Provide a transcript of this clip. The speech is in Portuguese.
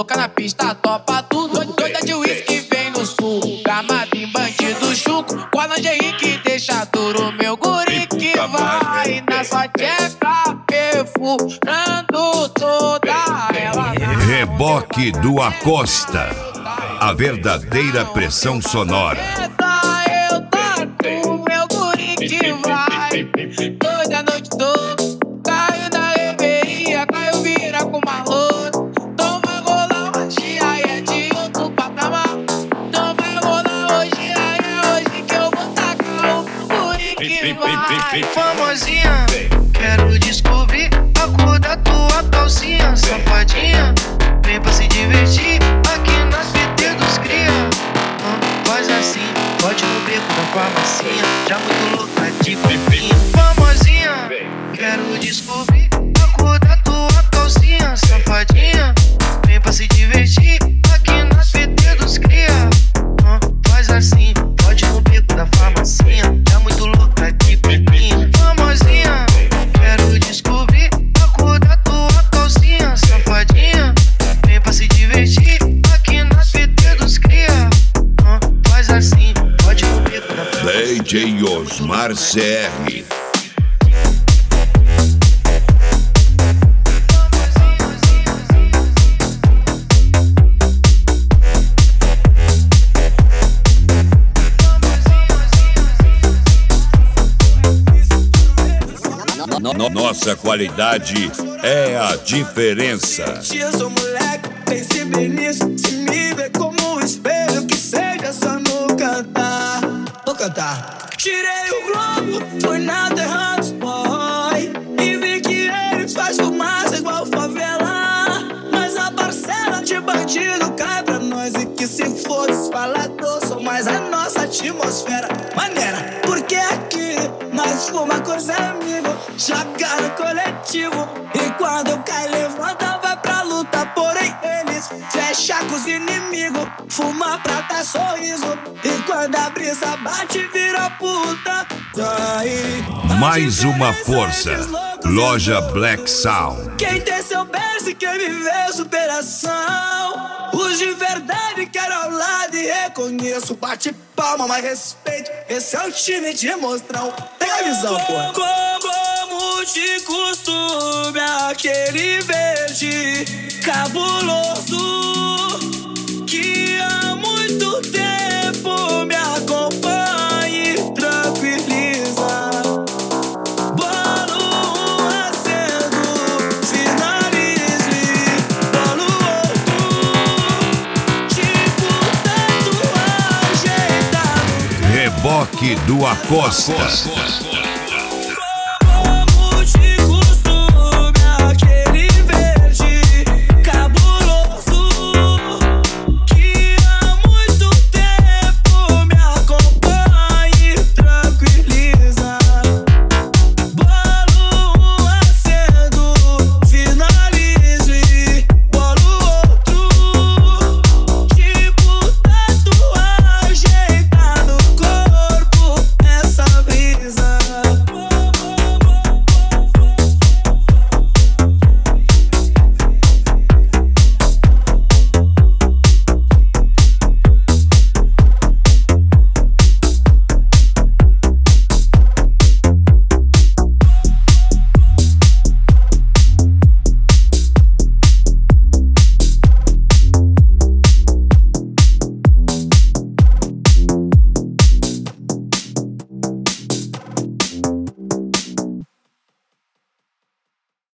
louca na pista, topa tudo. Doida de uísque vem no sul. Gramado, bandido, chuco. Com a lingerie que deixa duro. Meu guri que vai na sua tcheca, perfurando toda ela. Reboque do Acosta. A verdadeira pressão sonora. Eu taco, meu guri que vai. Toda noite toda. Caio na reveria, Caio vira com maluco. Então vai rolar hoje, aí é de outro patamar. Então vai rolar hoje, aí é hoje que eu vou tacar o guri que vai. Famosinha, quero descobrir a cor da tua calcinha. Safadinha, vem pra se divertir aqui nas PT dos cria. Faz assim, pode no beco da farmacinha. Já muito louca de pepinho. Famosinha, quero descobrir a cor da tua calcinha. Safadinha, vem pra se divertir aqui nas PT dos cria. Faz assim, pode no beco da farmacinha. Já muito louca de pepinho. Famosinha, quero descobrir a cor da tua calcinha. Safadinha, vem pra se divertir aqui nas PT dos cria. Faz assim, pode no beco da farmacinha. DJ Osmar CR. Nossa qualidade é a diferença. Eu sou moleque, pense bem nisso. Se me vê como um espelho, que seja só no cantar. Vou cantar. Tirei o globo, fui na terra dos boy e vi que eles faz fumaça igual favela. Mas a parcela de bandido cai pra nós. E que se for desfalador, sou mais a nossa atmosfera. Maneira, porque aqui nós fuma com os amigos, joga no coletivo. E quando cai, levanta, vai pra luta. Porém, eles fecham com os inimigos, fuma pra dar sorriso. E quando a brisa bate, vira puta. Aí, Mais uma força. Loja Black Sound. quem tem seu berço e quer viver superação. Os de verdade quero ao lado e reconheço. Bate palma, mas respeito. Esse é o time de monstrão. Pega a visão, porra. Como de costume, aquele verde cabuloso que há muito tempo me acompanha e tranquiliza. Bolo acendo, finalize. Bolo outro, tipo tatuagem. Reboque do Acosta.